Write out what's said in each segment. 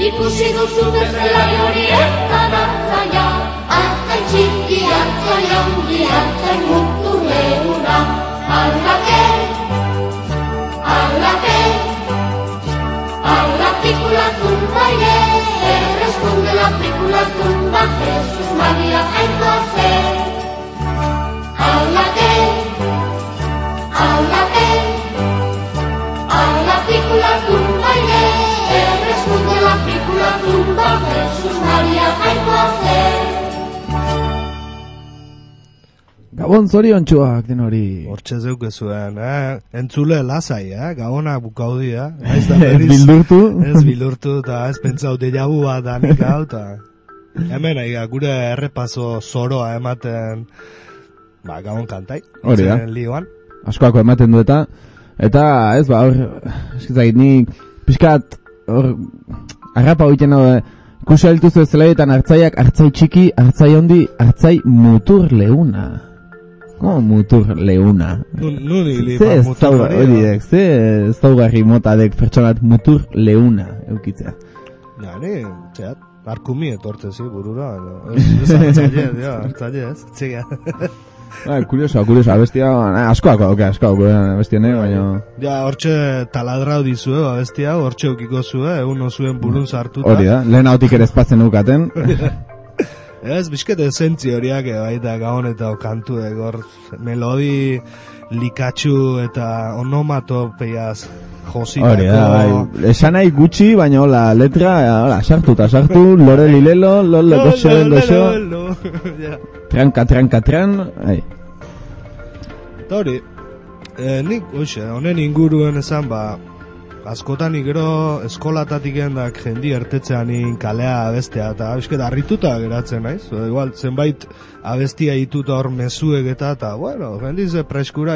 ikusi duzu bezalari horietan hartzaia, hartzai txiki, hartzai handi, hartzai mutu lehuna. Alla piccola tumba, responde la piccola tumba, Jesús María y José. Alla piccola tumba, responde la piccola tumba, Jesús María y José. Gabon zoriontsuak den hori. Hortxe zeuke zuen, entzule lasai, Gabona bukaudia. Ez bildurtu. Ez bildurtu, eta ez pentsau dejabu bat danik hau, eta hemen gure errepaso zoroa ematen, Gabon kantai. Hori da. Lioan. Askoako ematen du eta ez hor, eskizait, ni pixkat, hor, arrapa hoiten hau, ikusi altuzu zelaietan hartzaiak, hartzai txiki, hartzai handi, hartzai mutur leuna. Mutur leuna. Nuni liba mutur leuna. Ze zaugarri motadek pertsonat mutur leuna eukitzea. Ja, ni, txeat, arkumi etortezi burura. Ez hartzaile ez, txegia. Kurioso, abestia, askoako abestia nahi, baina... Ja, hortxe taladrau dizue, abestia, hortxe eukiko zue, egun zuen burun sartuta. Hori da, lehen hautik ere espatzen eukaten. Ez, bizkete esentzi horiak, baita Gabon eta kantu egor, melodi likatxu eta onomatopeiaz jositako. Hori da, bai, esan nahi gutxi, baina hola, letra, sartu, lore lilelo, lole, goxo, tran, hori, nik, honen inguruen esan, askotan gero eskolatatik gendak jendi ertetzeanin kalea abestea, eta abesket harrituta geratzen, naiz? Igual, zenbait abestia dituta hor mezuek eta, bueno, jendize preskura,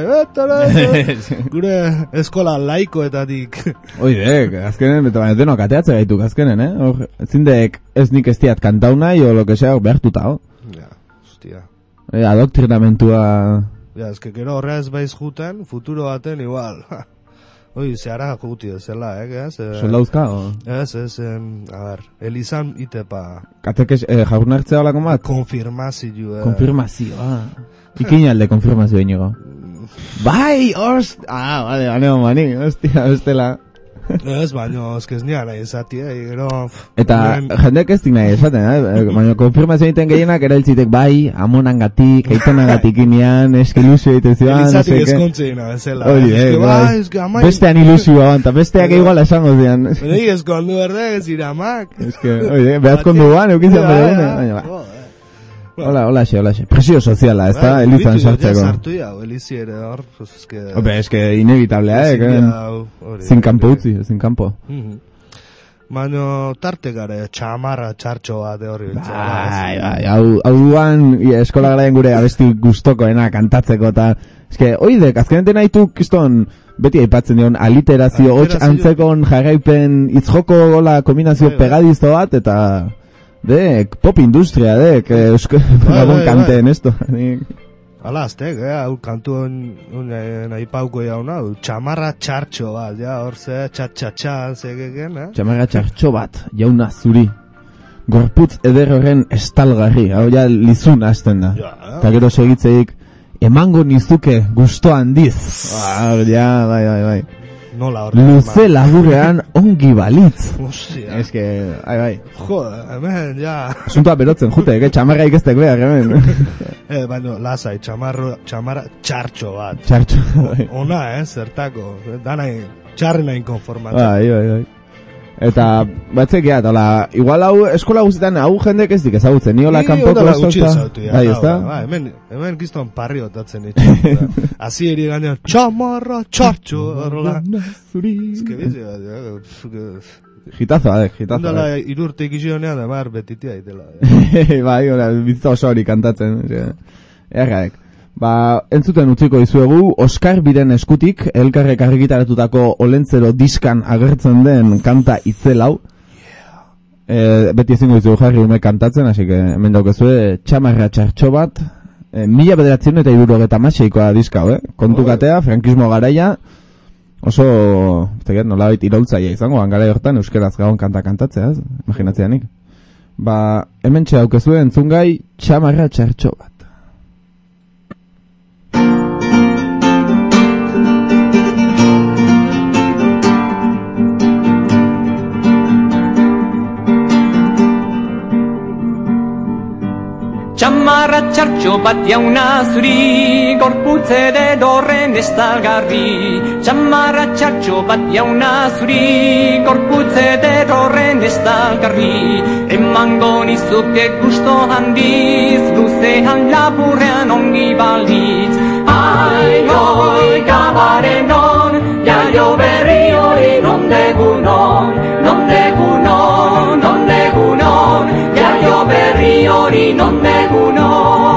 gure eskola laikoetatik. Oidek, azkenen, eta baina denok ateatze gaituk azkenen, hor, zindek ez nik ez diat kantau nahi, o lo que sea, behartuta, Ja, hostia. Adoktrinamentua... Ja, ez que gero horrea ez baiz juten, futuro baten igual, Oi, zehara juguti ezela, Soldauzka, o? Ez, a ber, Elizan itepa... Katekes, jaunartzea olako bat? Konfirmazio, Konfirmazioa. Ikin alde konfirmazio inigo. Bai, bane, mani, hostia, bestela. Ez, baina, eskez nian nahi esatia, gero... Eta jendek ez dik nahi esaten, baina konfirmazio egiten gehienak erailtzitek bai, amonangatik, eitonagatik inean, eskilusio egiten zidan, Elizatik eskontzeina, bezala. Hori, bestean ilusioa, eta besteak igual esango zidan. Bene, eskondu berde, ez iramak. Hori, behazkondu guan, eukintzen bere gune. Hola, presio soziala, ez da, Elizan sartzeko. Sartu ya, Elizi ere hor, es que inevitablea, sin campo utzi, sin campo. Baina tarte gare, txamarra txartxo bat hori. Bai, hau duan eskola garaien gure abesti guztokoena kantatzeko, eta, eske, oidek, azkeneten haitu kiston, beti aipatzen dion, aliterazio, hotx antzekon jarraipen, itzjoko gola kombinazio pegadizo bat, eta... pop industria, Gabon kanteen esto. Hala, aztek, hau kantu nahi pauko jauna, txamarra txartxo bat, hor ze, txatxatxan, zegeken, Txamarra txartxo bat, jauna zuri. Gorputz eder horren estalgarri, hau ja lizun hasten da. Eta gero segitzeik, emango nizuke gusto handiz. Bai. Nola horrean. Luze laburrean ongi balitz. Ostia. Ez que, bai. Joder, hemen, ja. Asuntoa berotzen, jute, txamarra ikestek behar, hemen. Baina, lasai, txamarra txartxo bat. Txartxo, bai. Ona, zertako. Danai, txarrena inkonformatzen. Bai. Eta, batzek gehat, igual hau, eskola guztietan, hau jendek ez dik ezagutzen, ni hola kanpoko ezagutzen. Bai, ez da? Hemen gizton parri otatzen itxen. Asi eri gaina, txamarra txartxo, horrela. Ez que bizio, Gitazo. Ondala, irurte ikizionean, amar betitia itela. Bai, bizitza oso hori kantatzen. Erraek. Entzuten utziko dizuegu, Oskar Biren eskutik, elkarrek argitaratutako Olentzero diskan agertzen den kanta itzelau. Beti ezingo dizugu jarri ume kantatzen, así que hemen daukezue, txamarra txartxo bat, 1976koa diska, kontukatea, frankismo garaia, oso, nolabait iraultzaia izango, gara hortan euskaraz gabon kantatzea, imaginatzeanik. Hemen txaukezue entzungai txamarra txartxo bat. Txamarra txartxo bat jauna zuri, gorputze derorren estalgarri. Txamarra txartxo bat jauna zuri, gorputze derorren estalgarri. Emango nizuke gusto handiz, luzean laburrean ongi balitz. Ai, oi, gabaren on, jaio berri hori nondegunon, nondegunon, nondegunon, jaio berri hori nondegunon.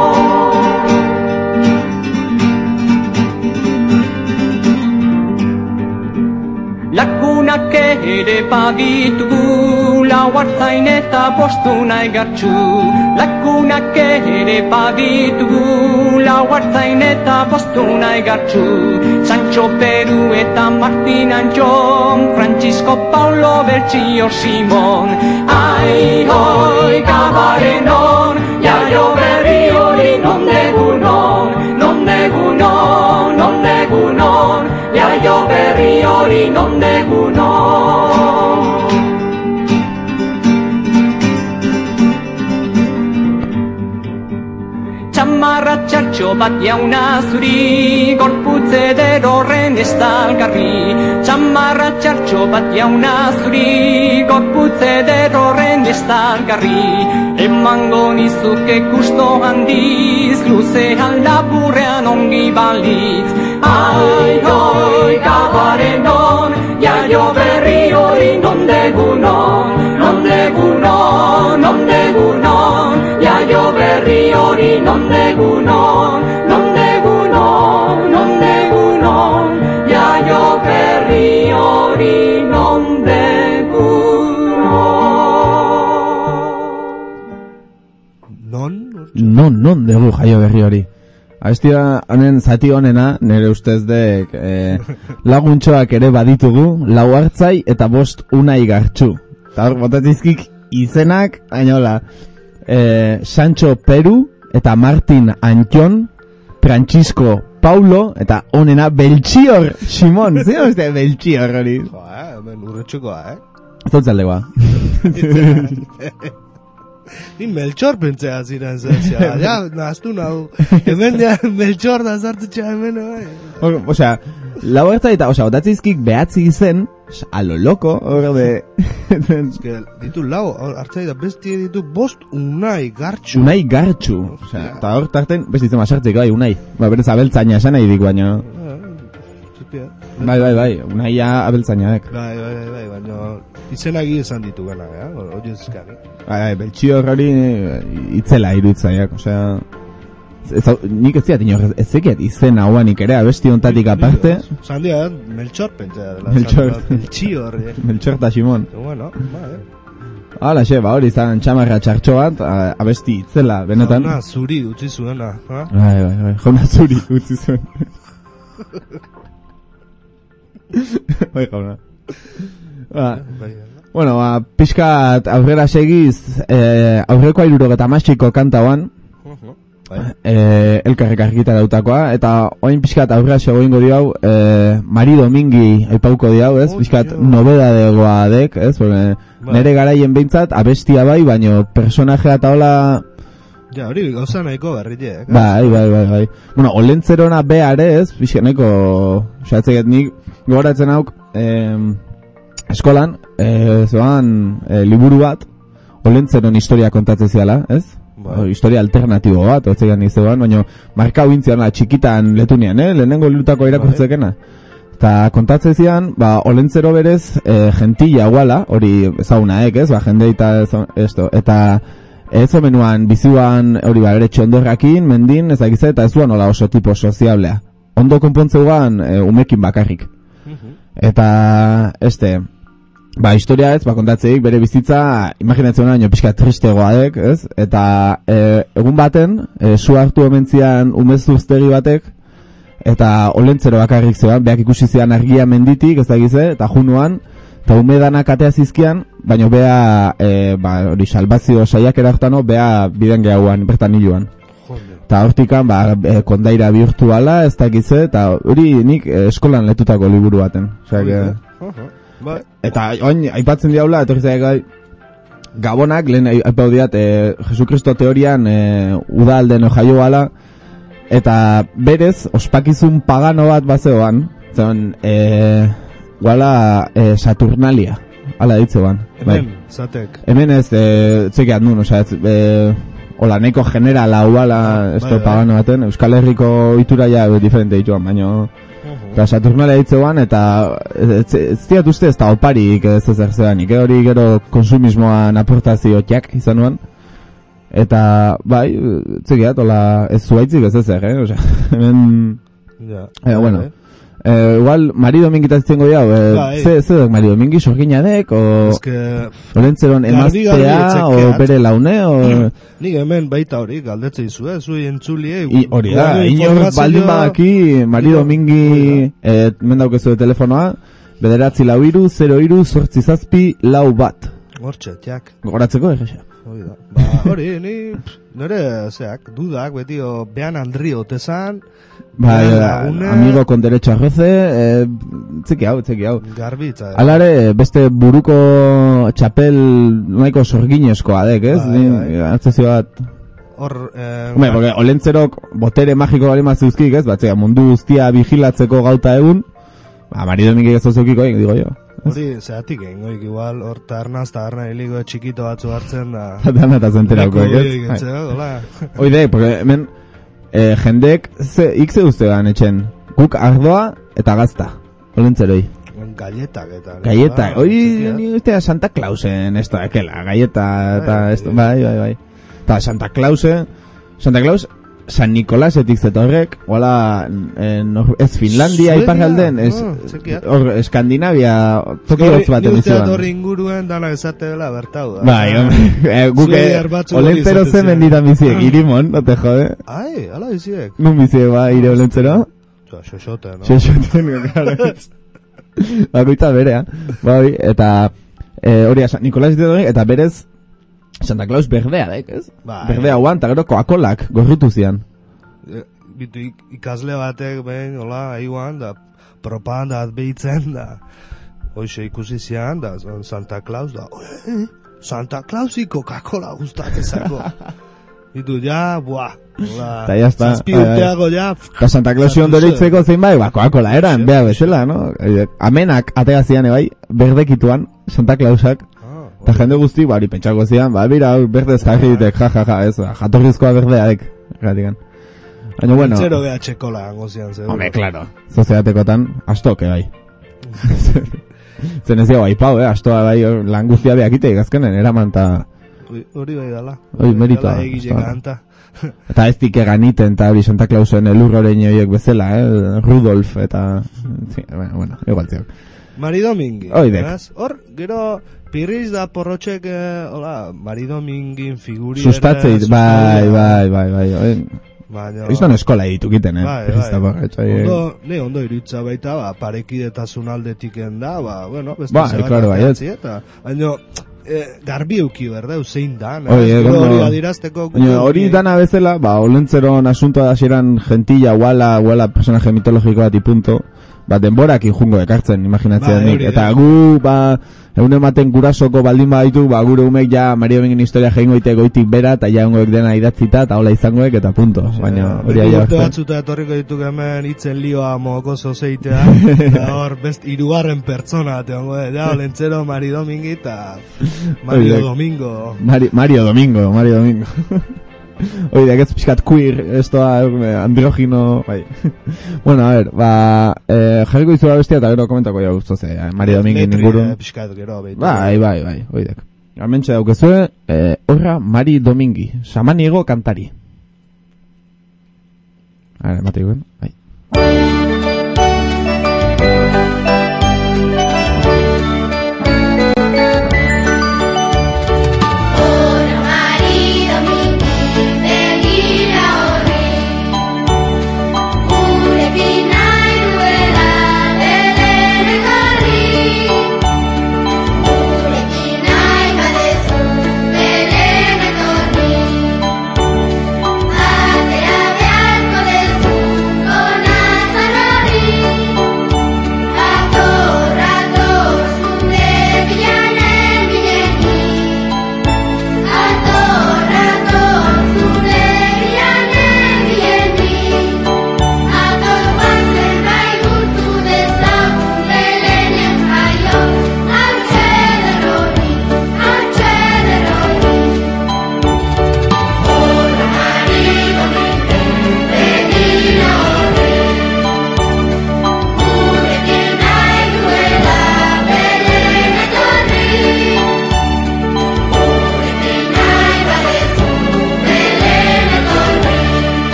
Lagunak ere baditugu, lau hartzain eta bostu nahi gartxu. Lagunak ere baditugu, lau hartzain eta bostu nahi gartxu. Sancho Peru eta Martin Antxon, Francisco Paulo Belchior Simon. Ai, hoi, gabaren on, jaio berri hori nondegunon, nondegunon, nondegunon, jaio berri hori nondegunon. Txamarra txartxo bat jauna zuri, gorputze derorren estalgarri. Txamarra txartxo bat jauna zuri, gorputze derorren estalgarri. Emango nizuke gusto handiz, luzean laburrean ongi balitz. Ai, oi, gabaren on, jaio berri hori nondegunon, nondegunon, nondegunon, jaio berri hori nondegunon, nondegunon, nondegunon, jaio berri hori nondegunon. Non dugu jaio berri hori. Abestia honen zati honena, nire ustez dek laguntxoak ere baditugu, lau hartzai eta bost unai gartxu. Eta hor, botatizkik izenak, ainola, Sancho Peru eta Martin Antxon, Francisco Paulo eta honena Belchior Simon. Zena beste Belchior hori? Hemen urretxukoa, Zotzaldekoa. Ni Melchor pentsea ziren zertzea. Ja, naztu nahu. Hemen ja Melchor da zartzetxea hemen, Osea, lau hartzai eta, botatzizkik behatzi izen, a lo loco, de... ditu lau hartzai da bestie ditu bost unai gartxu. Unai gartxu. Osea, eta hor tarten, bestitzen masartzeko bai, unai. Berez abeltzaina esan nahi dik, baina... Bai, unaia abeltzainak. Bai, baina izenagi esan ditu gana, hori ezkari. Bai, Belchior hori itzela iruditzaiak, osea... Nik ez ziat inorrez, ez zekiat izen hauanik ere, abesti ontatik aparte. Zandia, Melchor pentsea dela. Belchior. Melchor eta Simon. Bueno, Hala, hori izan txamarra txartxo bat, abesti itzela, benetan. Jauna zuri utzi zuena. Bai, jauna zuri utzi zuen. Bai, jauna. Bueno, pixkat aurrera segiz, aurreko 76ko kantauan, elkarrek argita dautakoa, eta oin pixkat aurrera sego ingo diau, Mari Domingi aipauko diau, ez? Pixkat nobedadegoa dek, ez? Nere garaien behintzat, abestia bai, baino personajea eta hola... Ja, hori gauza nahiko berrile, Bai. Bueno, olentzerona beare, ez? Pixkat nahiko... Osatzeket nik, gogoratzen hauk, eskolan, liburu bat, olentzeron historia kontatzen ziala, ez? Historia alternatibo bat, otzegan izegoan, baina marka huintzian txikitan letunean, lehenengo lutako irakurtzekena. Eta kontatzen zian, olentzero berez, gentilla guala, hori ezaunaek, ez? Jende eta ez omenuan bizuan, hori ere txondorrakin, mendin, ez dakize, eta ez duan hola oso tipo soziablea. Ondo konpontzeuan, umekin bakarrik. Eta, historia ez, kontatzeik bere bizitza, imaginatzen baino pixka tristegoadek, ez? Eta egun baten, su hartu omentzian umezuztegi batek, eta olentzero bakarrik zeban, beak ikusi zian argia menditik, ez da gize, eta junuan, eta umedanak atea zizkian, baina bea, hori salbazio saiak eraktano, bea biden gehauan, bertan hiluan. Eta hortikan, kondaira virtuala, ez da gize, eta hori nik eskolan letutako liburu baten. Eta oin, aipatzen diaula, etorri zaigai, Gabonak, lehen aipau diat, Jesukristo teorian udalden jaio gala, eta berez, ospakizun pagano bat bazeoan, zen, guala Saturnalia, ala ditzeoan. Hemen, zatek. Hemen ez, txekeat nun, osea, hola, neko generala uala, esto pagano baten, Euskal Herriko itura ja diferente dituan, baina... Eta Saturnalia ditzeoan, eta ez diat uste ez da oparik ez ezer zedanik, hori gero konsumismoan aportazioak izan nuan. Eta, bai, txekiat, hola, ez zuaitzik ez ezer, osea, hemen... bueno, igual, Mari Domingitaz zengo diau, ze dek Mari Domingi, sorgina dek, o... Olentzeron emaztea, o bere laune, o... Nik hemen baita hori, galdetze izue, zui entzulie... Hori da, inor baldin badaki, Mari Domingi, men daukezu de telefonoa, 943-0-8-8-4 Hortxe, txak. Goratzeko, egesa. Hori, nire, zeak, dudak, beti, behan Andri otezan... amigo con derecho a roce, txeki hau. Garbitza. Alare, beste buruko txapel nahiko sorgineskoa dek, ez? Atzezio bat... porque olentzerok botere magiko bali mazuzkik, ez? Batzea, mundu guztia vigilatzeko gauta egun, Mari Domingi ez ozukiko, digo jo. Hori, zeatik egin, igual, hor tarnaz, hiliko txikito batzu hartzen da... Dana eta zenterako, ez? Oide, porque hemen... jendek ikze duztean etxen guk ardoa eta gazta olentzeroi galletak eta galletak, hori ustea Santa Clausen ez da ekela, galleta eta bai eta Santa Claus San Nikolasetik zetorrek wala ez Finlandia iparralden hor Eskandinavia toki hotz bat emizioan hori inguruen dana esate dela bertau bai, guke olentzero zen menditan biziek irimon, no te jode ala biziek nun biziek ire olentzero xoxoten claro bakoitza berea bai, eta hori San Nikolasetik eta berez Santa Claus berdea daik, ez? Berdea guan, eta gero Coca-Colak gorritu zian. Ikasle batek, behin, hola, aiguan, da propaganda behitzen, da hoxe ikusi zian, da Santa Claus, da Santa Clausi Coca-Cola gustatzezako. Ditu, ja, buah, hola, zazpi urteago, ja. Eta Santa Clausi ondoritzeko zein bai, Coca-Cola eran, beha bezala, no? Amenak atega zian, bai, berdekituan, Santa Clausak, eta jende guzti, bari pentsako zian, bera, berdez jarri ditek, ez, jatorrizkoa berdeaek, gatikan. Baina, bueno... Zero beha txekola gango zian, zeu. Home, klaro, soziatekotan, astoke, bai. Zen ez dago, aipau, astoa, bai, lan guztia behakite, gazkenen, eraman, eta... Hori bai dala. Hori meritoa. Eta ez dik eganiten, eta hori Santa Clausen elurrorein horiek bezala, Rudolf, eta... Bueno, igual ziak. Mari Domingi. Hor, gero... Pirriz da porrotxek, hola, Mari Domingin figuri... Sustatzeit, bai. Izan eskola editukiten, Ondo iritza baita, parekidetasun aldetiken da, bueno, beste claro, baina, garbi euki, berda, zein dan, hori adirazteko... Hori dana bezala, olentzeron asuntoa da xeran gentilla, guala personaje mitologiko bat ipunto, denborak injungo ekartzen, imaginatzea nik, eta gu, egun ematen gurasoko baldin baditu, gure umek ja Mari Domingin historia jeingoite goitik bera, eta ja ongoek dena idatzita, eta hola izangoek, eta punto. Baina, hori aia urte batzuta etorriko dituk hemen itzen lioa moko zozeitea, eta hor, best, irugarren pertsona, ja, olentzero Mari Domingi, eta Mario Domingo. Mario Domingo. Oide, ez pixkat queer, esto androgino, bai. Bueno, a ver, jarriko izura bestia eta gero komentako jau guztoze, Mari Domingin inguru. Bai, oidek. Gamentxe daukezue, horra Mari Domingi, samaniego kantari. Ara, mate guen, bai. Be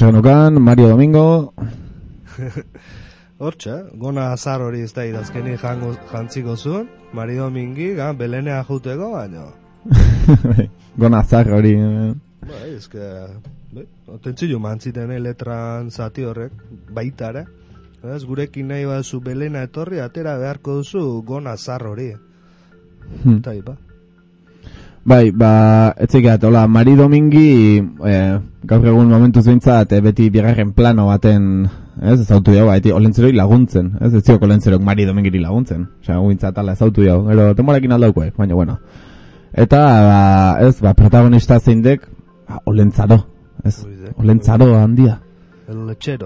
Hortxe genukan, Mario Domingo. Hortxe, gona azar hori ez da idazkeni jantziko zuen, Mari Domingi, belenea juteko, baina. Gona azar hori. Bai, ez que, otentzio mantziten letran zati horrek, baitare. Ez, gurekin nahi baduzu belena etorri, atera beharko duzu gona azar hori. Eta ipa. Bai, etzekeat, hola, Mari Domingi, gaur egun momentuz bintzat, beti bigarren plano baten, ezautu jau, olentzeroi laguntzen, ez zioko olentzerok Mari Domingiri laguntzen, osea, bintzat ala ezautu jau, ero, temorekin aldauko, baina, bueno. Eta, protagonista zeindek, olentzaro, ez, olentzaro handia. El lechero.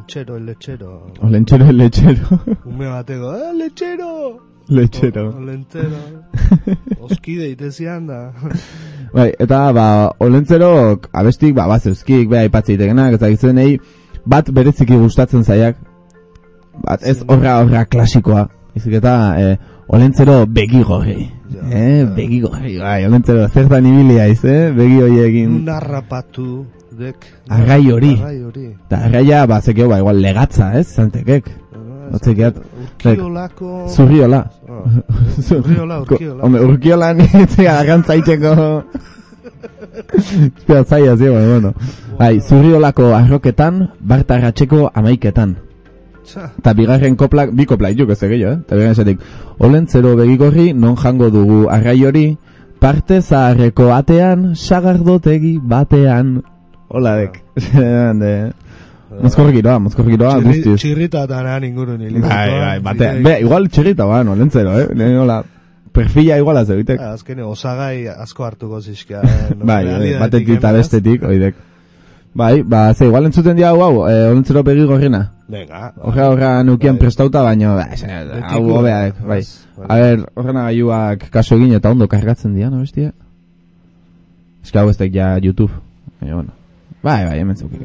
Ume bateko, lechero! Olentzero. Oskide itezian da. Bai, eta, olentzerok, abestik, bazeuzkik, beha ipatzi itekenak, eta gizenei, bat bereziki gustatzen zaiak, bat ez horra klasikoa, izik eta olentzero begigorri. Begigorri, bai, olentzero zertan ibilia iz, begi horiekin. Un arrapatu dek. Arrai hori. Eta arraia, zekeo, igual legatza, zantekek. Otzekeat. Urkiolako. Zurriola. Urkiola. Urkiola nintzea agantzaiteko. Espera, zaila zi, bueno. Bai, zurriolako arroketan, bartarratxeko amaiketan. Eta bigarren koplak, bi koplak juk ez egeio, eta bigarren esatik. Olentzero begigorri, non jango dugu arrai hori, parte zaharreko atean, sagardotegi batean. Hola dek. Mozkorri giroa, guztiz. Txirrita eta nahan ingurun hilik. Bai, batean. Igual txirrita, olentzero, hola. Perfila iguala zebitek. Azkene, osagai asko hartuko zizkia. Bai, batetik eta bestetik, oidek. Bai, igual entzuten dia hau, olentzero begigorrina. Venga. Horra nukian prestauta, baina, hau hobeak, bai. A ver, horrena gaiuak kaso egin eta ondo kargatzen dian, bestia? Ez que hau ez tek ja YouTube. Bueno. Bai, hemen zeukik.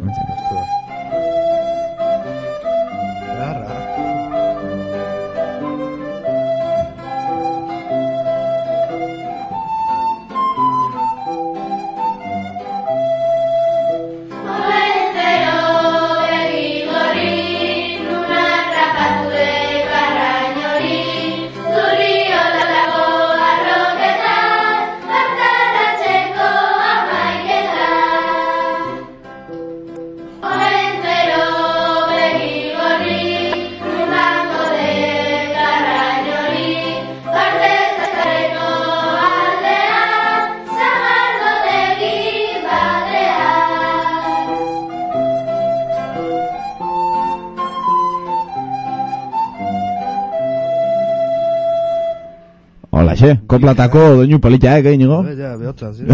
Koplatako doinu polita inigo. Ja, behotzan, zira.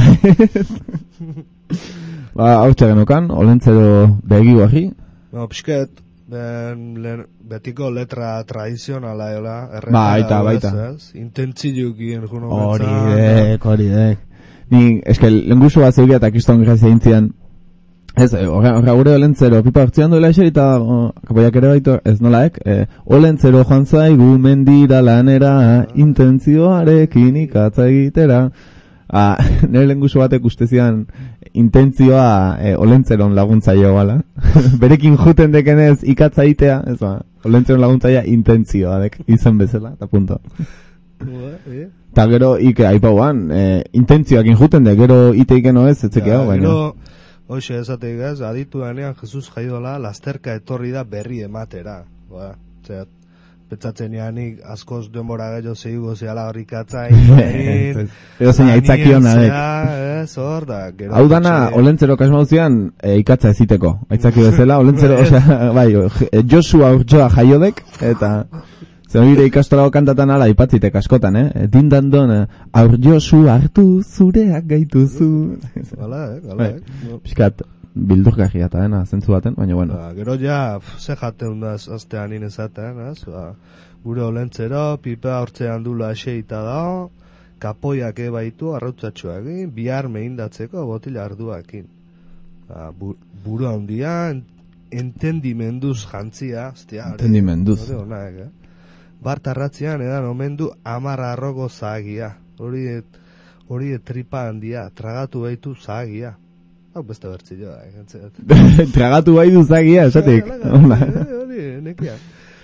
Hortxe genukan, olentzero begigorri. Pisket, betiko letra tradizionala eola. Baita. Intentzilukien juno hori dek. Ni, eske, lengusu bat zeugia eta kriston grazia intzian. Ez, horra gure olentzero, pipa hartzean duela eser, eta kapoiak ere baitu, ez nolaek, olentzero joan zaigu mendira lanera, intentzioarekin ikatza egitera. Nire lengusu batek ustezian intentzioa olentzeron laguntzaio bala. Berekin juten dekenez ikatza egitea, ez ba, olentzeron laguntzaia intentzioa dek, izan bezala, eta punto. Eta gero, aipauan, intentzioakin juten dek, gero iteik eno ez, etzekea, baina. Hoxe esatik ez, aditu danean Jesus jaidola lasterka etorri da berri ematera. Petzatzen janik askoz denbora gehiago zeigo zehala horrikatzain. Edo zein aitzakiona dek. Hau dana, olentzero kasmauzian ikatza eziteko. Aitzaki bezala, olentzero, bai, Joshua urtsoa jaiodek, eta zer nire ikastolago kantatan ala ipatzitek askotan, Dindandon, aur Josu hartu zureak gaituzu. Hala, Piskat, bildurgarria eta dena, zentzu baten, baina bueno. Gero ja, ze jateun da aztean inezaten, gure olentzero, pipa hortzean dula eseita da, kapoiak baitu arrautzatxoak, bihar mehindatzeko botila arduakin. Buru handia, entendimenduz jantzia, entendimenduz. Bartarratzean edan omendu 10 arrogo zahagia. Hori tripa handia, tragatu baitu zahagia. Hau beste bertzioa, Tragatu bai duzagia, esatik. Hori, nekia.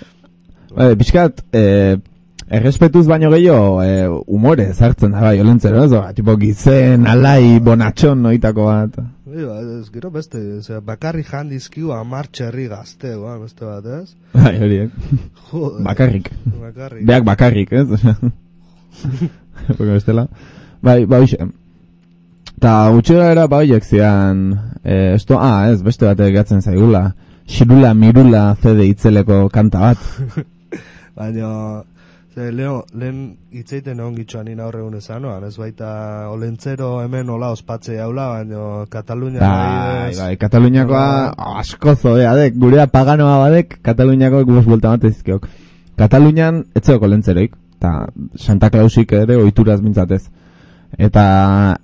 Piskat, errespetuz baino gehiago, humore zartzen da, bai, olentzero, ez? Tipo, gizen, alai, bonatxon, noitako bat. Ez gero beste, bakarri jandizkiu 10 txerri gazte, beste bat, ez? Bai, horiek. Bakarrik. Beak bakarrik, ez? Porque bestela. Bai, hoxe. Ta gutxera era, horiek zian, ez, beste batek gatzen zaigula. Xirula, mirula, zede itzeleko kanta bat. Baina, lehen itzeiten egon gitxoan nina horregun ezanoan, ez baita olentzero hemen hola ospatze jaula, baina Katalunia... Bai, Kataluniakoa asko zodeadek, gurea paganoa badek, Kataluniakoak guz buelta matezkiok. Katalunian etzeok olentzeroik, eta Santa Clausik ere oituraz mintzatez. Eta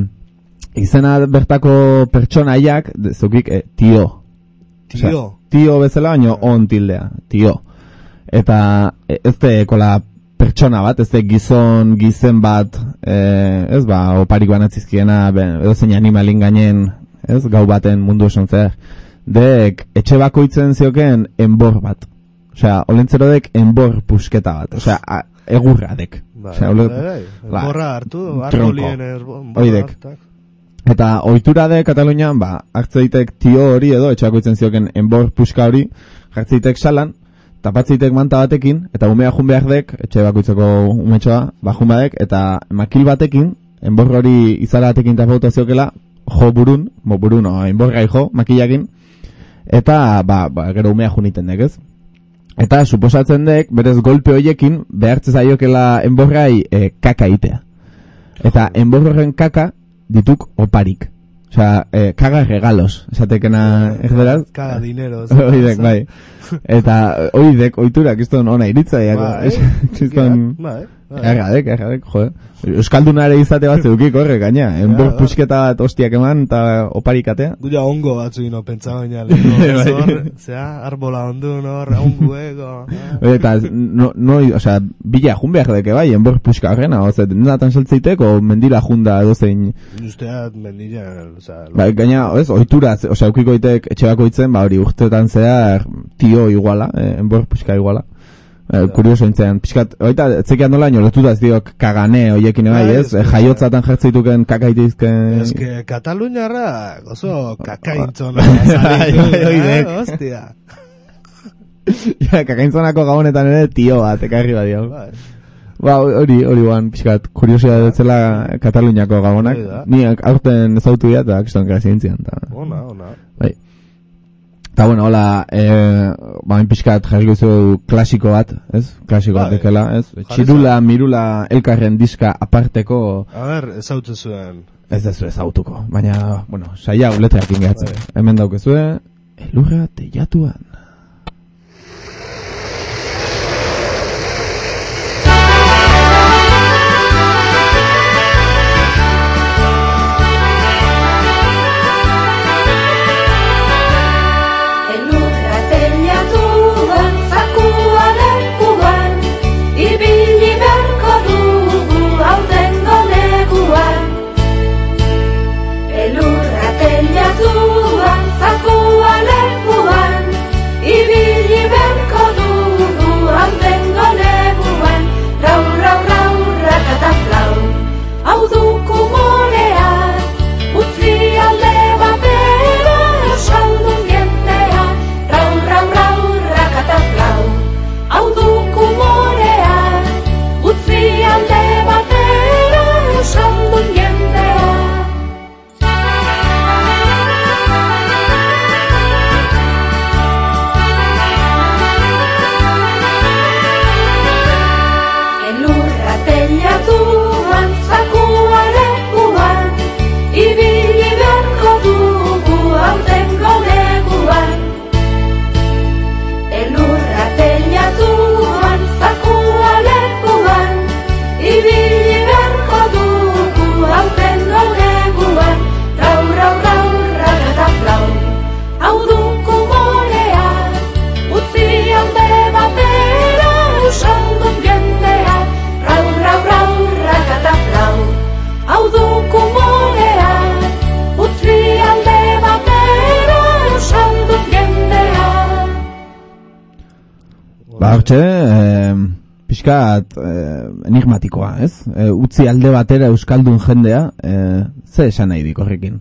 izena bertako pertsonaiak, zukik, tio. Tio bezala, baino on tildea, tio. Eta ez kola pertsona bat, ez gizen bat, ez oparik banatzizkiena, edo zein animalin gainen, ez, gau baten mundu esan zer. Dek, etxe bakoitzen zioken enbor bat. Osea, olentzero dek enbor pusketa bat. Osea, egurra dek. Enborra hartu, arbolien enborra hartak. Eta ohitura de Katalunian, hartzeitek tio hori edo, etxe bakoitzen zioken enbor puska hori, hartzeitek salan, tapatzeitek manta batekin, eta umea jun behar dek, etxe bakoitzeko umetxoa, jun behar dek, eta makil batekin, enbor hori izala batekin tapauta ziokela, jo burun, enborrai jo, makilakin, eta, gero umea juniten dek, ez? Eta, suposatzen dek, berez golpe hoiekin, behartze zaiokela enborrai kaka itea. Eta enborren kaka dituk oparik. Osea, kaga regalos, esatekena erderaz. Kaga dinero. Oidek, bai. Eta oidek, oiturak, izton ona iritzaiako. Izton, erradek, jode. Euskaldunare izate bat zeukik horrek, gaina. Enbor pusketa bat ostiak eman, eta oparikatea. Guia ongo batzu ino, pentsa baina. Zea, arbola ondu, onguego. Eta, osea, bila jun behar deke bai, enbor puska horrena, oza, natan saltzeiteko, mendila junda edozein. Usteat mendila, bai, gaina, oituraz, osea, eukikoitek etxebakoitzen, hori urteetan zehar tio iguala, enbor puska iguala. Kurioso entzean, pixkat, oita, etzekian nola ino, letuta ez diok kagane oiekin bai, ez? Jaiotzatan jertzeituken kakaitizken... Ez que Kataluniarra, oso kakaintzona. Hostia. Kakaintzonako gabonetan ere tio bat, ekarri badio. Hori guan, pixkat, kuriosia detzela Kataluniako gabonak. Ni aurten ezautu dira, eta kiston gara zientzian. Ona. Bai. Eta bueno, hola, pixkat jarriko zu klasiko bat, ez? Klasiko bat dekela, ez? Txirula, mirula, elkarren diska aparteko... A ber, ezautu zuen. Ez dezu ezautuko, baina, bueno, saia uletreak ingeatzen. Hemen daukezue, elurra teiatuan. Ba, hortxe, pixkat enigmatikoa, ez? Utzi alde batera euskaldun jendea, ze esan nahi dik horrekin?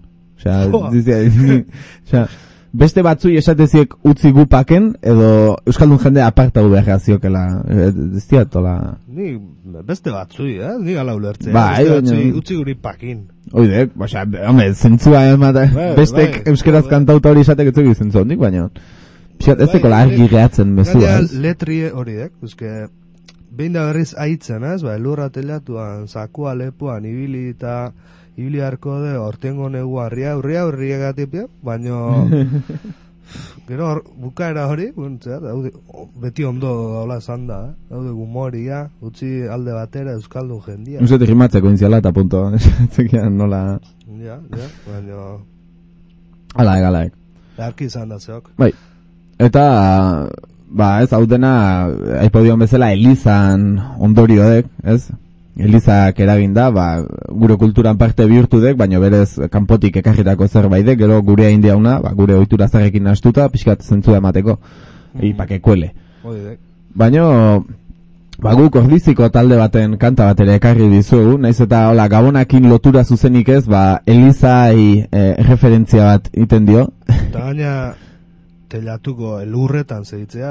Osea, beste batzui esateziek utzi gupaken, edo euskaldun jendea apartau behar ziokela, ez diatola... Ni beste batzui, ni gala ulertzea. Ba, utzi guri pakin. Oidek, osea, hombre, zentzua emata, bestek euskeraz kantauta hori esatek etzuk zentzu hondik, baina... Pixkat ez dekola argi gehatzen bezua, ez? Letrie horiek, behin da berriz aitzen, ez? Ba, elurra telatuan, zakua lepuan, ibili harko de, ortengo negu hurria gatipia, baino... Gero bukaera hori, beti ondo daula esan da, daude gumoria, utzi alde batera euskaldun jendia. Nuzete rimatzeko intziala eta punto, zekian nola... Ja, baino... Alaek. Beharki izan da zeok. Bai, eta... Ba, ez, hau dena, aipodion bezala, Elizan ondoriodek, ez? Elizak eraginda, ba, gure kulturan parte bihurtu dek, baina berez kanpotik ekarritako zerbaidek, gero gure hain diauna, ba, gure ohitura zarrekin nastuta, pixkat zentzua emateko, ipakekuele. Baina, ba, guk Ordiziko talde baten kanta bat ere ekarri dizugu, naiz eta, hola, Gabonakin lotura zuzenik ez, ba, Elizai referentzia bat iten dio. Eta gaina... telatuko elurretan zeitzea,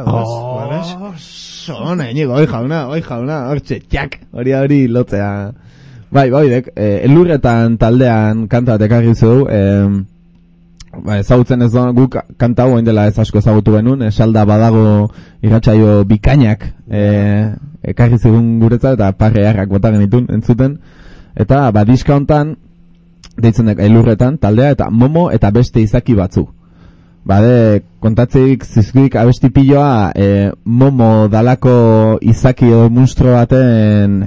Sona, inigo, oi jauna, hortxe, txak, hori lotzea. Bai, elurretan taldean kanta bat ekarri zu, ezagutzen ez da, guk kanta hau dela ez asko ezagutu benun, salda badago irratsaio bikainak ekarri zigun guretzat, eta parrearrak bota genitun entzuten, eta diska hontan, deitzen dek elurretan taldea, eta Momo eta beste izaki batzu. Bade, kontatzeik zizkuik abesti piloa Momo dalako izaki o monstro baten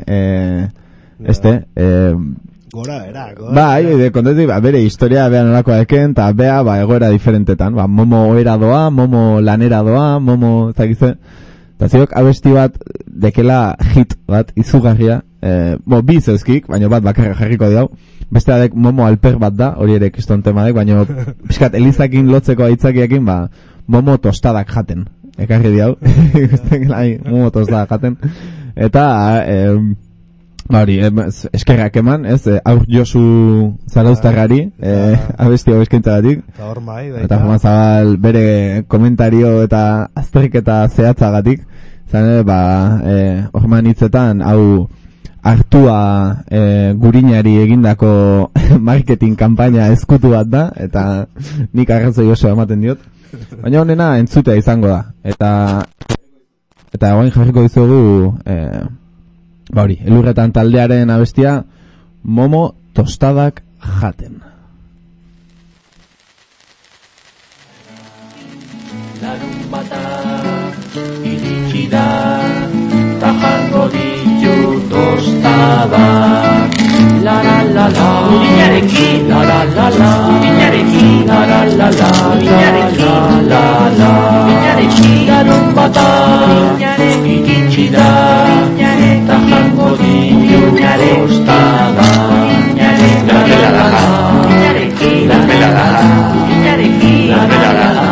gora. Bai, kontatzeik, bere historia behan olako eken, eta bea, egoera diferentetan. Momo oera doa, Momo lanera doa, Momo zakize. Eta ziok abesti bat dekela hit bat izugarria, bi zeuzkik, baina bat bakarra jarriko diau. Beste adek Momo alper bat da, hori ere kiston temadek, baina pixkat Elizakin lotzeko aitzakiekin, Momo tostadak jaten. Ekarri diau, Momo tostadak jaten. Eta, hori, eskerrak eman, ez, aur Josu Zarauztarrari, abesti hau eskaintzagatik. Eta hor mai, baita. Eta Joma Zabal bere komentario eta azterketa zehatzagatik. Zane, hor hitzetan, hau... hartua gurinari egindako marketing kanpaina ezkutu bat da, eta nik arrazoi oso ematen diot. Baina honena entzutea izango da. Eta guain jarriko dizugu, hori, elurretan taldearen abestia, Momo tostadak jaten. Larun bata iritsi da, ta jango ditu tostadak. La la la la, niñarekin, la la la la, niñarekin, la la la la, niñarekin, la la, niñarekin, larun bata iritsi da, ta jango ditu tostadak. La la la la, niñarekin, la la la la, niñarekin, la la la la.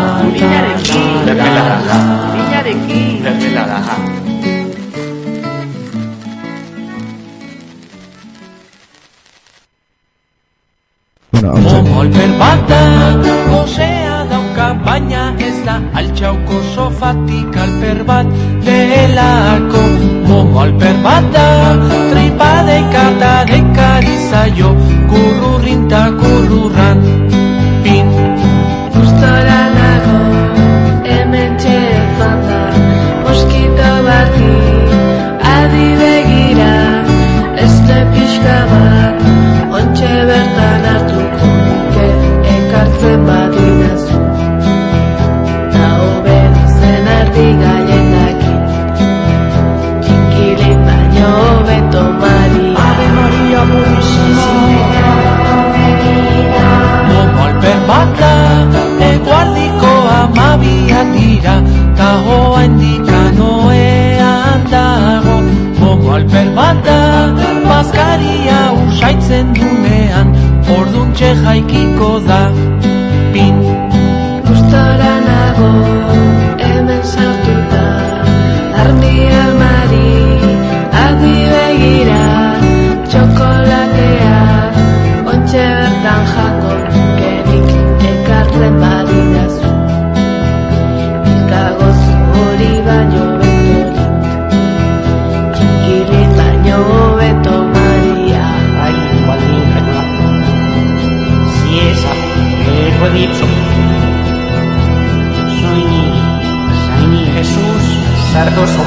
Molper bat da, gozea dauka, baina ez da altxauko sofatik alper bat delako. Momo alper bat da, tripa dekata dekarizaio, kurrurrinta kurrurran, pin. Gustora nago, hemen txetzan da, moskito bati, adi begira, este pixka bat, ontxe bertan hartuko nuke, ekartzen badinazu. Da hoben zen ardi gaiendakin, txikilin baino hobeto mari. Ave Maria Purísima. Momo alper bat da, eguardiko amabiak dira, ta hoa indikanoean dago. Momo alper bat da, bazkaria usaitzen dunean, orduntxe jaikiko da, pin. Gustora nago, hemen sartuta, baino beto Txikilin baino beto Maria. Ay, igual ni regular. Si es algo dicho. Soy Jesús Sardoso.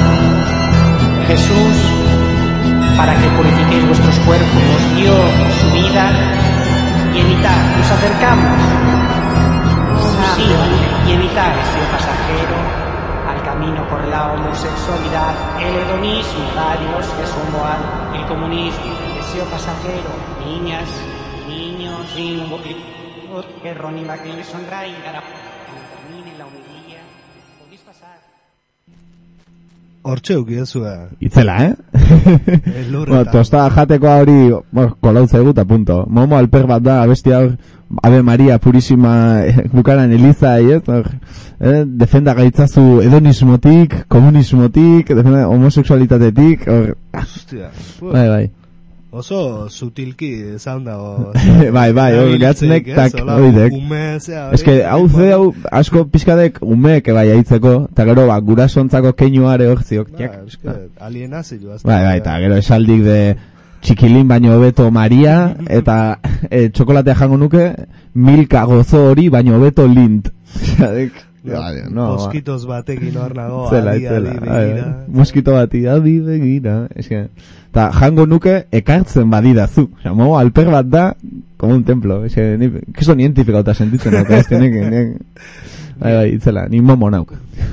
Jesús, para que purifiquéis vuestros cuerpos, os dio su vida y evitar, nos acercamos. Sí, y evitar ese pasajero al camino por la homosexualidad, el hedonismo, varios, es homoal, el comunismo, el deseo pasajero, niñas, niños, errónima que les sonraen, carajo. Cuando termine la homilía, podéis pasar. Hortxe ukidezua. Itzela, Elurretan. Tostada jatekoa hori, kolautza egu eta punto. Momo alper bat da, abesti hor, Ave Maria Purísima, bukaran Eliza, defenda gaitzazu hedonismotik, komunismotik, defenda homosexualitatetik, Hostia. bai. Oso sutilki esan dago. Bai, hor gatzenek tak oidek. Ez que hau asko pixkadek umeek bai aitzeko, eta gero gurasontzako keinuare hor ziok. Ez que alienazio. Bai, eta gero esaldik de txikilin baino hobeto Maria, eta txokolatea jango nuke, Milka gozo hori baino hobeto Lint. Moskitos batekin hor nago, adi begira. Moskito bati, adi begira. Eta jango nuke ekartzen badidazu. Osa, momo alper bat da, como un templo. Kisto nientifikauta sentitzen nauk. Bai, itzela, ni momo nauk.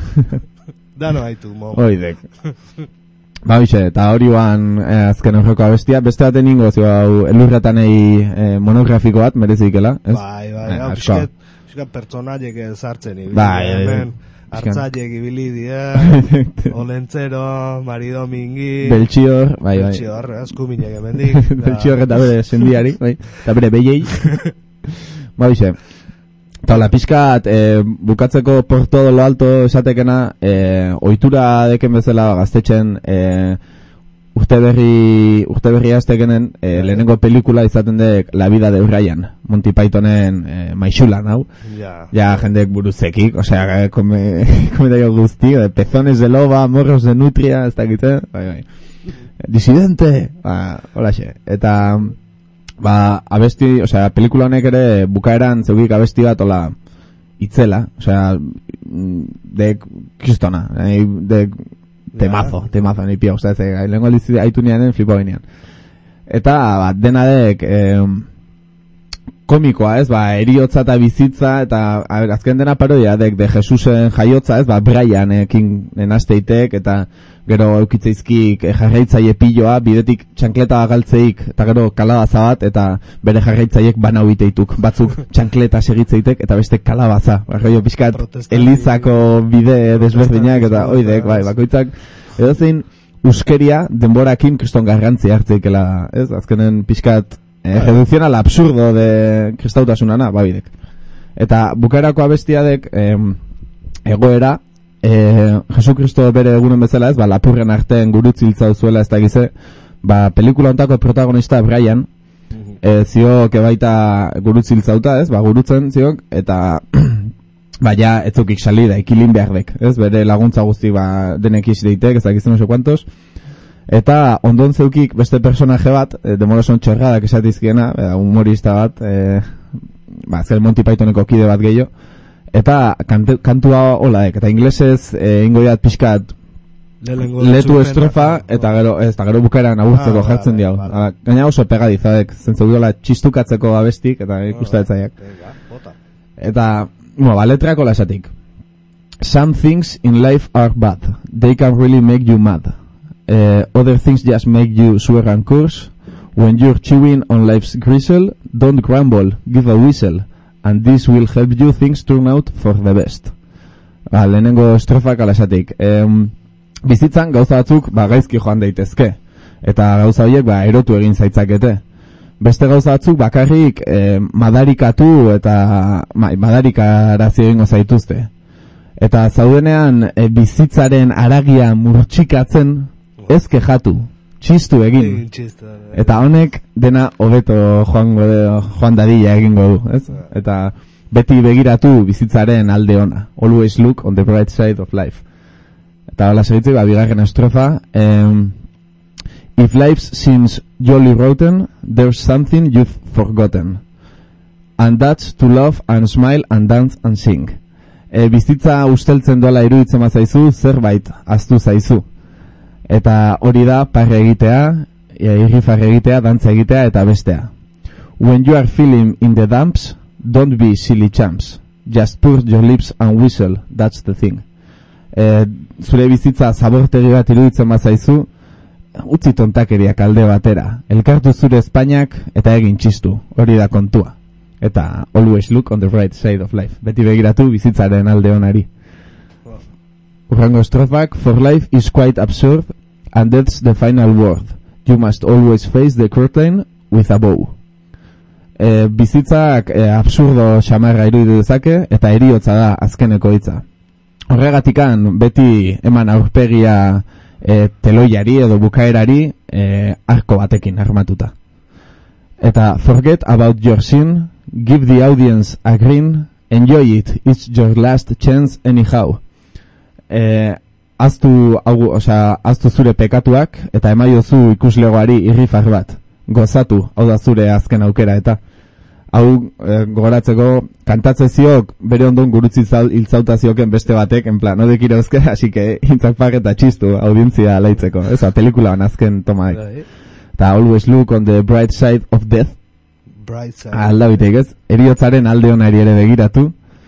Dano haitu, momo. Oidek. Ba, bixe, eta hori guan azken horreko abestia. Beste baten ingo, hau elurretanei monografiko bat, merezikela. Bai, hau pertsonaiek sartzen ibili. Bai, hartzaiek ibili dira, Olentzero, Mari Domingi, Beltxior, bai. Beltxior, eskuminek emendik. Beltxior eta bere sendiari, bai. Eta bere behiei. Ba, bixe. Eta hola, pixkat, bukatzeko por todo lo alto esatekena, ohitura deken bezala gaztetxen, urte berri aztekenen, lehenengo pelikula izaten dek La vida de Brian, Monty Pythonen maixulan, hau. Ja, jendek buruzekik, osea, komentario guzti, pezones de loba, morros de nutria, ez dakite, bai. Disidente, hola xe. Eta, abesti, osea, pelikula honek ere bukaeran zeugik abesti bat, hola, itzela, osea, dek kristona, dek temazo, nahi pia, usta, lehenko haitu nianen flipo ginean. Eta, dena dek, komikoa, ez, eriotza eta bizitza, eta azken dena parodia dek de Jesusen jaiotza, ez, Brianekin enazteitek, eta gero eukitzeizkik jarraitzaile piloa, bidetik txankleta galtzeik, eta gero kalabaza bat, eta bere jarraitzaiek banau iteituk, batzuk txankleta segitzeitek, eta beste kalabaza, barroio pixkat Elizako bide desberdinak, eta oidek, bai, bakoitzak, edo zein uskeria denborakin kriston garrantzi hartzeikela, ez, azkenen pixkat reducción al absurdo de kristautasunana, babidek. Eta bukaerako abestiadek egoera, Jesukristo bere egunen bezala, ez, lapurren artean gurutziltza zuela ez da gize, pelikula ontako protagonista Brian, ziok baita gurutziltzauta, ez, gurutzen ziok, eta ja, etzukik salida, ikilin behardek, ez, bere laguntza guzti denek izideitek, ez da gizen oso kuantos, eta ondon zeukik beste personaje bat, demoroson txorradak esatizkiena, humorista bat, zer Monty Pythoneko kide bat gehiago, eta kantua holaek, eta inglesez ingoiat pixkat letu estrofa, eta gero bukaeran agurtzeko jartzen diau. Gaina oso pegadizadek, zentzuk dola txistukatzeko abestik, eta ikustaetzaiak. Eta, letrako lasatik. Some things in life are bad. They can really make you mad. Other things just make you swear and curse. When you're chewing on life's gristle, don't grumble, give a whistle. And this will help you things turn out for the best. Lehenengo estrofak alasatik. Bizitzan gauza batzuk gaizki joan daitezke. Eta gauza horiek erotu egin zaitzakete. Beste gauza batzuk bakarrik madarikatu eta madarikarazio egingo zaituzte. Eta zaudenean bizitzaren aragia murtsikatzen ez kexatu. Txistu egin. Eta honek dena hobeto joan dadila egingo du, ez? Eta beti begiratu bizitzaren alde ona. Always look on the bright side of life. Eta hola segitzik, bigarren estrofa, if life seems jolly rotten, there's something you've forgotten. And that's to love and smile and dance and sing. Bizitza usteltzen doala iruditzen bazaizu, zerbait ahaztu zaizu. Eta hori da parre egitea, irrifarre egitea, dantza egitea eta bestea. When you are feeling in the dumps, don't be silly champs. Just purge your lips and whistle, that's the thing. Zure bizitza zabortegi bat iruditzen bazaizu, utzi tontakeriak alde batera. Elkartu zure ezpainak eta egin txistu, hori da kontua. Eta always look on the right side of life. Beti begiratu bizitzaren alde onari. Urrango estrofak, for life is quite absurd, and that's the final word. You must always face the curtain with a bow. Bizitzak absurdo xamarra iruditu dezake, eta heriotza da azkeneko hitza. Horregatikan beti eman aurpegia teloiari edo bukaerari arko batekin armatuta. Eta forget about your sin, give the audience a grin, enjoy it, it's your last chance anyhow. Aztu zure pekatuak eta emaiozu ikuslegoari irrifar bat. Gozatu, hau da zure azken aukera eta hau gogoratzeko kantatze ziok bere ondon gurutzi hiltzauta zioken beste batek, en plan, odek irauzkera, así que hintzak eta txistu audientzia laitzeko. Eza, pelikulaban azken tomaik. Eta always look on the bright side of death. Alda bitek ez, eriotzaren alde onari ere begiratu.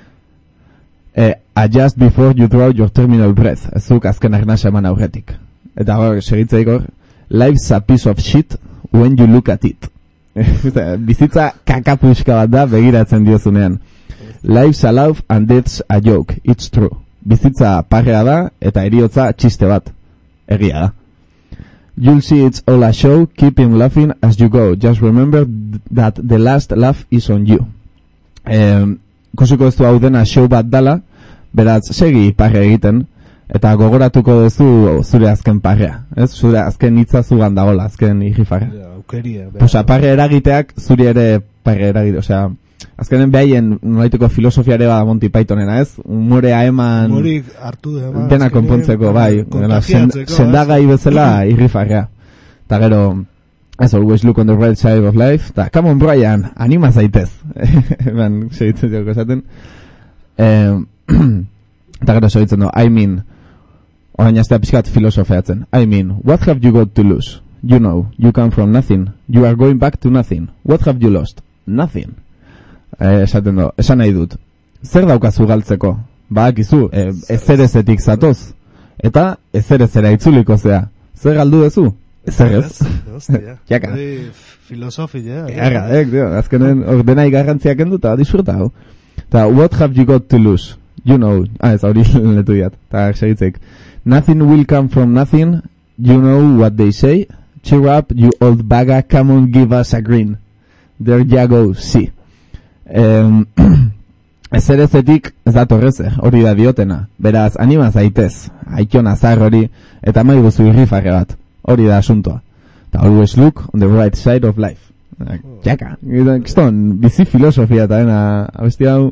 Adjust before you draw your terminal breath. Ezuk azken arnasa eman aurretik. Eta hor, segitzeik hor, life's a piece of shit when you look at it. Bizitza kakapuska bat da begiratzen diozunean. Life's a laugh and death's a joke. It's true. Bizitza parrea da eta eriotza txiste bat. Egia da. You'll see it's all a show. Keep him laughing as you go. Just remember that the last laugh is on you. Kusiko ez du hau dena show bat dala, beraz segi parre egiten, eta gogoratuko duzu zure azken parrea. Ez? Zure azken hitza zugan dagola, azken irrifarra. Osa, parre eragiteak zuri ere parre eragite. Osea, azkenen behaien nolaiteko filosofiare bada Monty Pythonena, ez? Humorea eman dena konpontzeko, bai. Sendagai bezala irrifarra. Eta gero, ez, always look on the right side of life. Ta, come on Brian, anima zaitez. Eman, segitzen zioko esaten. Eta gero segitzen du, I mean, orain aztea pixkat filosofeatzen. I mean, what have you got to lose? You know, you come from nothing. You are going back to nothing. What have you lost? Nothing. Esaten du, esan nahi dut. Zer daukazu galtzeko? Badakizu, ezerezetik zatoz. Eta ezerezera itzuliko zea. Zer galdu dezu? Ezerez. Jaka. Filosofia. Azkenen ordenai garrantziak endu eta disfruta hau. Eta, what have you got to lose? You know, ez hori letu diat. Eta segitzek. Nothing will come from nothing. You know what they say. Cheer up, you old baga, come on, give us a grin. There you go, see. Ezerezetik ez datorreze, hori da diotena. Beraz, anima zaitez, aikiona zar hori, eta maiguzu irrifarre bat. Hori da asuntoa. Eta always look on the right side of life. Jaka, kiston, bizi filosofia eta dena, abesti hau...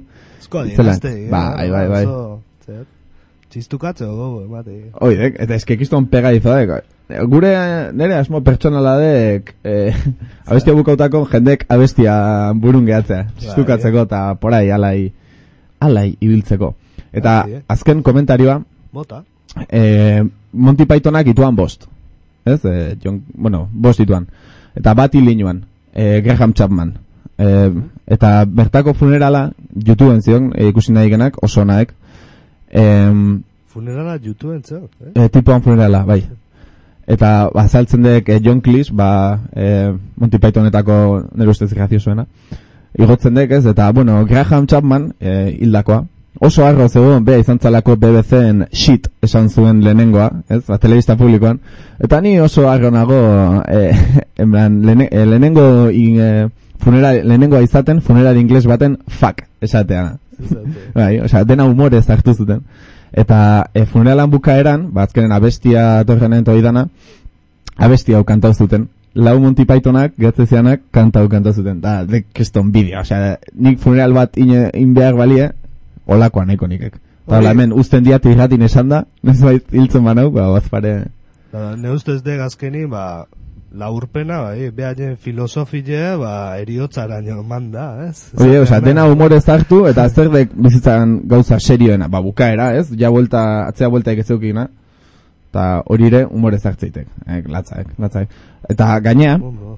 Bai. Txistukatze gogo, emate. Oidek, eta eske kiston pega izadek. Gure, nire asmo pertsonala dek, abestia bukautako jendek abestia burun gehatzea. Txistukatzeko eta porai, alai ibiltzeko. Eta azken komentarioa, Monty Pythonak ituan bost. Ez? Bost ituan. Eta bat ilinuan, Graham Chapman. Eta bertako funerala, YouTubeen zion, ikusi nahi genak, oso naek. Funerala YouTubeen zion? Tipoan funerala, bai. Eta azaltzen dek John Cleese, Monty Pythonetako nire ustez graziosoena. Igotzen dek ez, eta, Graham Chapman, hildakoa, oso arro zegoen, bea izan zalako BBC-en shit esan zuen lehenengoa, ez, telebista publikoan, eta ni oso arro nago, lehenengoa izaten, funeral ingles baten fuck esatea. Bai, osea, dena humorez hartu zuten. Eta funeralan bukaeran, azkenen abestia torrenan eta oidana, abestia hau kantau zuten. Lau Monty Pythonak, gertzezianak, kantau zuten. Keston bideo, osea, nik funeral bat in behar balie, olakoa nahiko nikek. Eta hemen uzten diat irratin esan da, nezbait hiltzen banau, bazpare... Ne ustez de gazkeni, laurpena, behaien filosofie, eriotzaraino manda, ez? Oie, dena humorez hartu, eta zerdek bizitzan gauza serioena, bukaera, ez? Ja atzea bueltaik ez zeukina, eta hori ere humorez hartzeitek, latzaek. Eta gainea,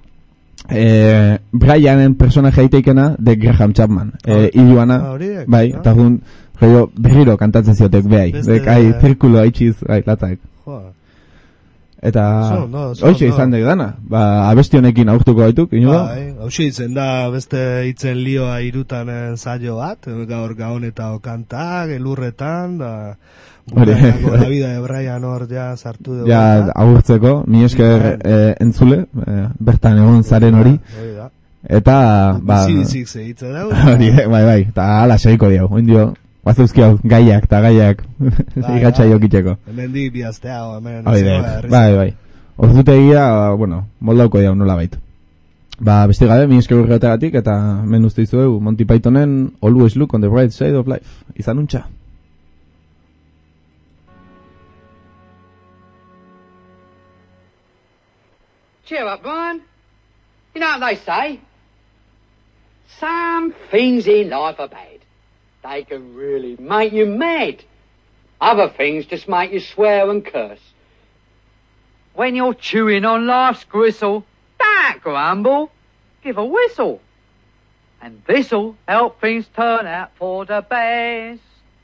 Brianen personaje aiteikena de Graham Chapman, iluana, bai, eta berriro kantatzen ziotek behai, zirkulo haitxiz, latzaek. Eta hoxe izan dek dana, abesti honekin aurtuko gaituk, inoa? Hoxe izen da beste itzen lioa irutanen zailo bat, gaur gaon eta okantak, elurretan, da bukainako la vida de Brian hor ja sartu dugu. Ja, agurtzeko, mi esker entzule, bertan egon zaren hori. Eta, bizizik segitze dago. Bai, eta ala segiko diau, oindio. Bazeuzki hau, gaiak, igatxa jokitzeko. Hemen di bihaztea, hemen... Bai. Ordute egia, moldauko diau nola bait. Beste gabe, mi esker urreatagatik, eta men uste izuegu Monty Pythonen Always Look on the Bright Side of Life. Izan untxa. Cheer up, Brian. You know what they say? Some things in life are bad. They can really make you mad. Other things just make you swear and curse. When you're chewing on life's gristle, don't grumble, give a whistle. And this'll help things turn out for the best.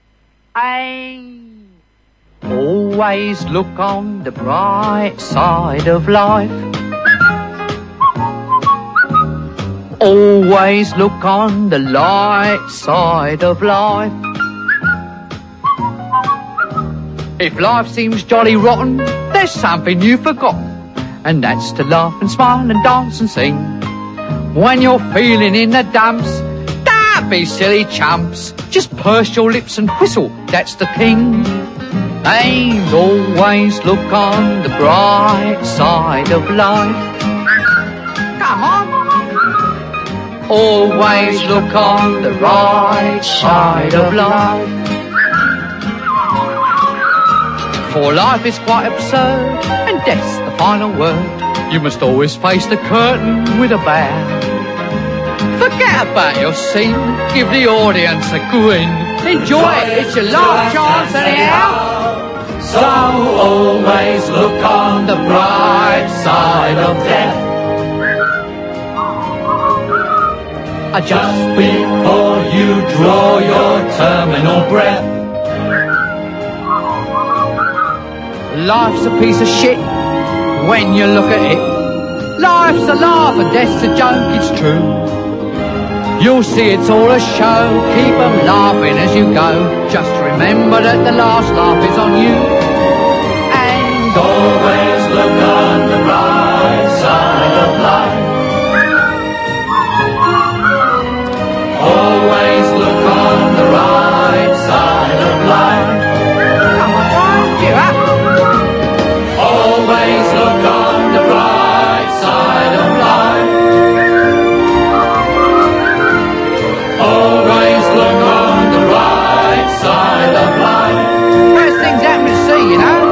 Always look on the bright side of life. Always look on the light side of life. If life seems jolly rotten, there's something you've forgotten, and that's to laugh and smile and dance and sing. When you're feeling in the dumps, don't be silly chumps, just purse your lips and whistle, that's the thing. And always look on the bright side of life. Come on. Always look on the right side of life. For life is quite absurd, and death's the final word. You must always face the curtain with a bow. Forget about your scene, give the audience a grin. Enjoy it, it's your last chance anyhow. So always look on the bright side of death. Just before you draw your terminal breath. Life's a piece of shit when you look at it. Life's a laugh and death's a joke, it's true. You'll see it's all a show, keep 'em laughing as you go. Just remember that the last laugh is on you. And always look on the right side of life. Always look on the right side of life. Come on, Brian, cheer up. Always look on the right side of life. Always look on the right side of life. First things happen to see, you know.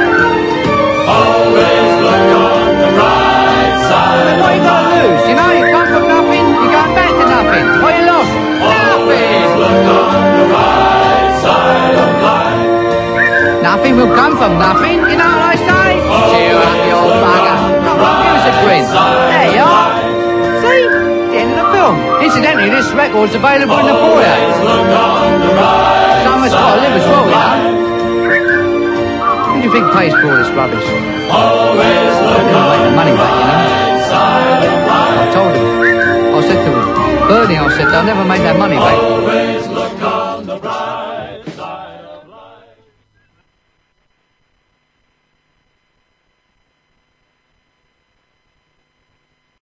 Always look on the right side of life. What you got to lose, you know? You come from nothing, you're going back to nothing. What you lost? Always look on the right side of life. Nothing will come from nothing, you know what I say? Cheer up, you old bugger. Come on, give us a grin. There you are. See? The end of the film. Incidentally, this record's available in the foyer. Someone's got to live as well, you know. Who do you think pays for all this rubbish? Always look on the money back, you know. I told him. I said to him, Bernie, I said, they'll never make that money back.